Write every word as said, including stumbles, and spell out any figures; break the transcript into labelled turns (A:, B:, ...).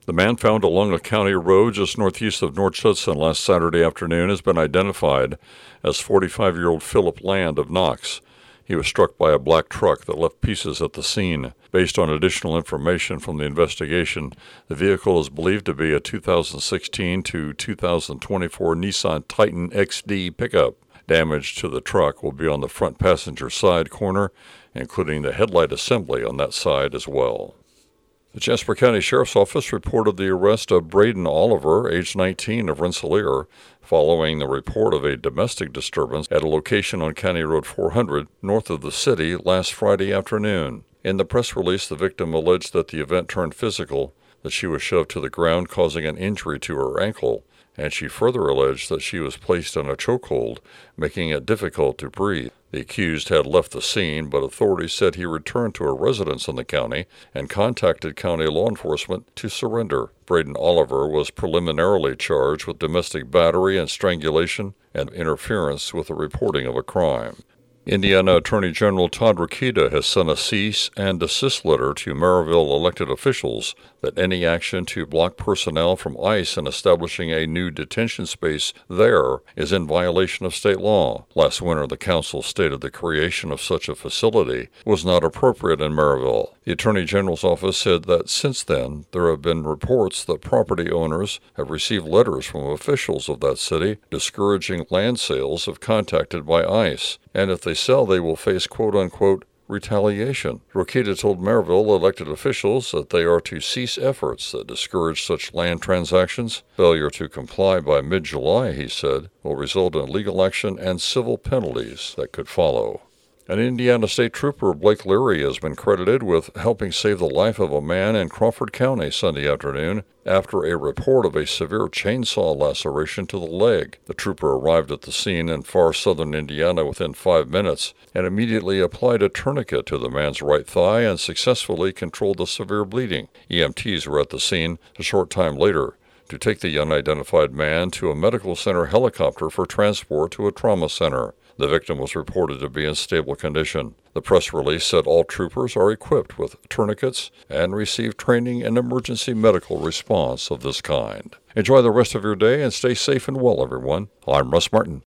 A: The man found along a county road just northeast of North Judson last Saturday afternoon has been identified as forty-five-year-old Philip Land of Knox. He was struck by a black truck that left pieces at the scene. Based on additional information from the investigation, the vehicle is believed to be a two thousand sixteen to two thousand twenty-four Nissan Titan X D pickup. Damage to the truck will be on the front passenger side corner, including the headlight assembly on that side as well. The Jasper County Sheriff's Office reported the arrest of Braden Oliver, age nineteen, of Rensselaer, following the report of a domestic disturbance at a location on County Road four hundred, north of the city, last Friday afternoon. In the press release, the victim alleged that the event turned physical, that she was shoved to the ground, causing an injury to her ankle, and she further alleged that she was placed in a chokehold, making it difficult to breathe. The accused had left the scene, but authorities said he returned to a residence in the county and contacted county law enforcement to surrender. Braden Oliver was preliminarily charged with domestic battery and strangulation and interference with the reporting of a crime. Indiana Attorney General Todd Rokita has sent a cease and desist letter to Maryville elected officials that any action to block personnel from ICE in establishing a new detention space there is in violation of state law. Last winter, the council stated the creation of such a facility was not appropriate in Maryville. The Attorney General's office said that since then, there have been reports that property owners have received letters from officials of that city discouraging land sales if contacted by ICE, and if they sell, they will face quote-unquote retaliation. Rokita told Maryville elected officials that they are to cease efforts that discourage such land transactions. Failure to comply by mid-July, he said, will result in legal action and civil penalties that could follow. An Indiana State Trooper, Blake Leary, has been credited with helping save the life of a man in Crawford County Sunday afternoon after a report of a severe chainsaw laceration to the leg. The trooper arrived at the scene in far southern Indiana within five minutes and immediately applied a tourniquet to the man's right thigh and successfully controlled the severe bleeding. E M Ts were at the scene a short time later to take the unidentified man to a medical center helicopter for transport to a trauma center. The victim was reported to be in stable condition. The press release said all troopers are equipped with tourniquets and receive training in emergency medical response of this kind. Enjoy the rest of your day and stay safe and well, everyone. I'm Russ Martin.